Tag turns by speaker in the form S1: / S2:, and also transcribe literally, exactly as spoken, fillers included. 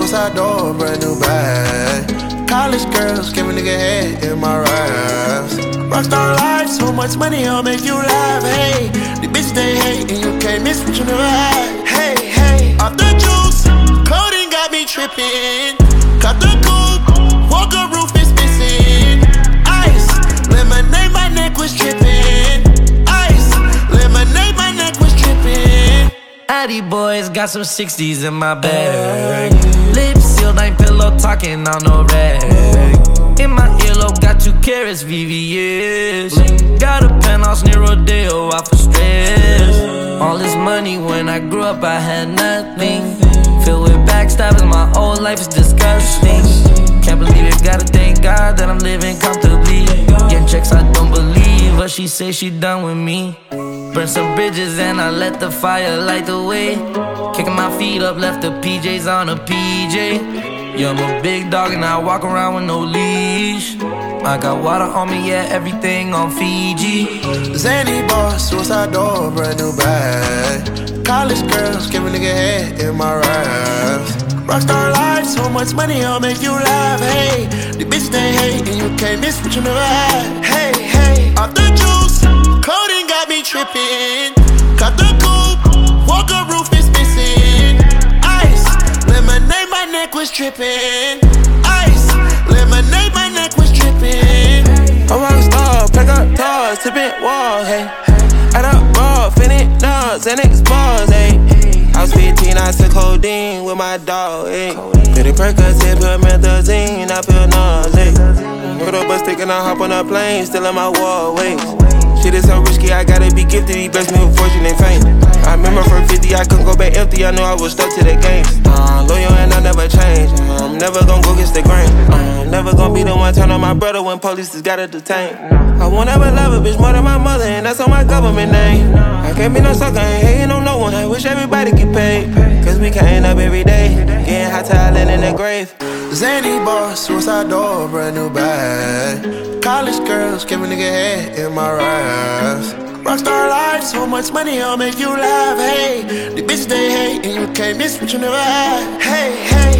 S1: suicide door, brand new bag. College girls give a nigga head in my raps. Rockstar life, so much money, I'll make you laugh. Hey, the bitches they hate, and you can't miss what you never had. Hey, hey, off the juice, clothing got me tripping. Cut the coupe, Walker roof is missing. Ice, lemonade, my neck was tripping. Ice, lemonade, my neck was tripping.
S2: Addy boys got some sixties in my bag. Lips sealed, ain't pillow talking on no rag. In my earlobe, got two carats, V V S. Got a penthouse near Rodeo, out for stress. All this money, when I grew up, I had nothing. Filled with backstabbing, my whole life is disgusting. Can't believe it, gotta thank God that I'm living comfortably. Getting checks, I don't believe, but she say she done with me. Burn some bridges and I let the fire light the way. Kicking my feet up, left the P Js on a P J. Yeah, I'm a big dog and I walk around with no leash. I got water on me, yeah, everything on Fiji.
S1: Zany boss, suicide door, brand new bag. College girls give a nigga head in my raps. Rockstar life, so much money, I'll make you laugh. Hey, the bitches they hate, and you can't miss what you never had. Hey, hey, off the juice, clothing got me tripping. Cut the coupe, Walker roof is missing. Ice, lemonade, my neck was tripping. Ice, lemonade, my neck was tripping.
S3: I'm a rockstar, pack up toys, tipping walls, hey. Add up raw, finish nuts, and expose, hey. I was fifteen, I took codeine with my dog, ayy. Pretty Percocet, put methazine, I feel nauseous. Put up a stick and I hop on a plane, still in my wallways. Shit is so risky, I gotta be gifted, he blessed me with fortune and fame. I remember from fifty, I couldn't go back empty, I knew I was stuck to the game. Uh, loyal and I never change, I'm never gonna go against the grain. Uh, I'm never gonna be the one turn on my brother when police just gotta detain. I won't ever love a bitch more than my mother, and that's on my government name. I can't be no sucker, ain't hating on no one, I wish everybody get paid. Cause we can't up every day, getting hot talent in the grave.
S1: Zany boss, suicide door, brand new bag. College girls give a nigga head in my raps. Rockstar life, so much money, I'll make you laugh. Hey, the bitches they hate, and you can't miss what you never had. Hey, hey.